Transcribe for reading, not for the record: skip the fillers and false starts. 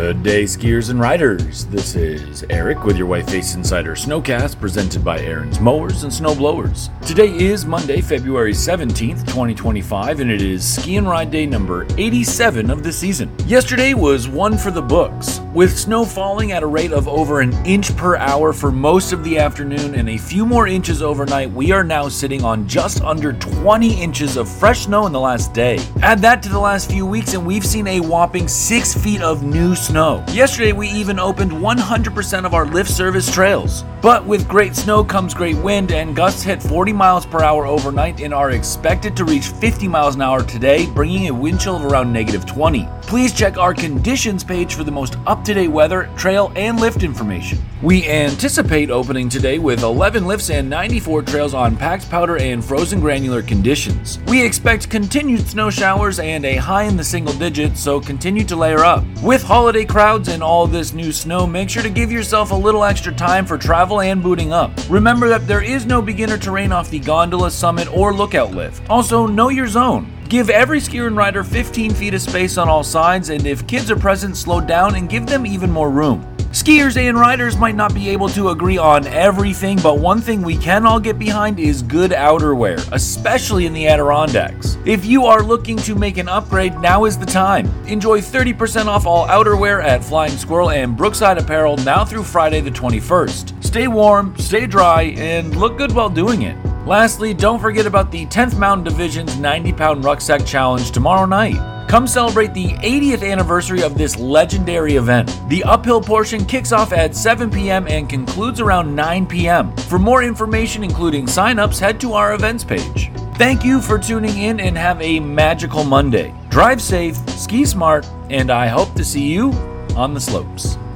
Good day, skiers and riders. This is Eric with your White Face Insider Snowcast, presented by Aaron's Mowers and Snowblowers. Today is Monday, February 17th, 2025, and it is ski and ride day number 87 of the season. Yesterday was one for the books. With snow falling at a rate of over an inch per hour for most of the afternoon and a few more inches overnight, we are now sitting on just under 20 inches of fresh snow in the last day. Add that to the last few weeks and we've seen a whopping 6 feet of new snow. Yesterday we even opened 100% of our lift service trails. But with great snow comes great wind, and gusts hit 40 miles per hour overnight and are expected to reach 50 miles an hour today, bringing a wind chill of around -20. Please check our conditions page for the most up-to-date weather, trail, and lift information. We anticipate opening today with 11 lifts and 94 trails on packed powder and frozen granular conditions. We expect continued snow showers and a high in the single digits, so continue to layer up. With holiday crowds and all this new snow, make sure to give yourself a little extra time for travel and booting up. Remember that there is no beginner terrain off the gondola, summit, or lookout lift. Also, know your zone. Give every skier and rider 15 feet of space on all sides, and if kids are present, slow down and give them even more room. Skiers and riders might not be able to agree on everything, but one thing we can all get behind is good outerwear, especially in the Adirondacks. If you are looking to make an upgrade, now is the time. Enjoy 30% off all outerwear at Flying Squirrel and Brookside Apparel now through Friday the 21st. Stay warm, stay dry, and look good while doing it. Lastly, don't forget about the 10th Mountain Division's 90-pound rucksack challenge tomorrow night. Come celebrate the 80th anniversary of this legendary event. The uphill portion kicks off at 7 p.m. and concludes around 9 p.m. For more information, including sign-ups, head to our events page. Thank you for tuning in and have a magical Monday. Drive safe, ski smart, and I hope to see you on the slopes.